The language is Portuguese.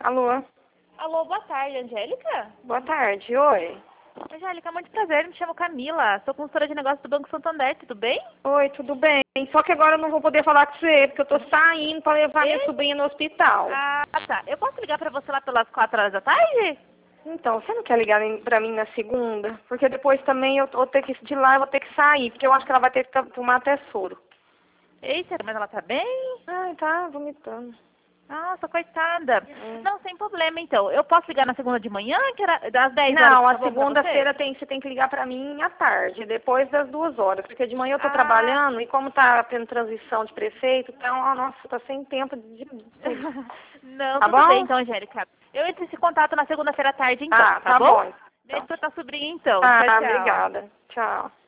Alô, Alô, boa tarde, Angélica? boa tarde, oi. Angélica, muito prazer, me chamo Camila, sou consultora de negócios do Banco Santander, tudo bem? Oi, tudo bem? Só que agora eu não vou poder falar com você, porque eu tô saindo pra levar minha sobrinha no hospital. Ah, tá. Eu posso ligar pra você lá pelas 4 horas da tarde? Então, você não quer ligar pra mim na segunda? Porque depois também eu vou ter que, de lá eu vou ter que sair, porque eu acho que ela vai ter que tomar até soro. Eita, mas ela tá bem? Ai, tá vomitando. Nossa, coitada. Não, sem problema então. Eu posso ligar na segunda de manhã, que era das 10 horas, Não, tá a bom pra segunda-feira você? você tem que ligar pra mim à tarde, depois das 2 horas, porque de manhã eu tô Ah, trabalhando e como tá tendo transição de prefeito, então, nossa, tá sem tempo de tudo. não, Tá tudo bem bom? então, Angélica. Eu entro esse contato na segunda-feira à tarde então, Ah, tá tá bom? bom. Beijo Então. pra tua sobrinha então. Tchau, Ah, tchau. obrigada. Tchau.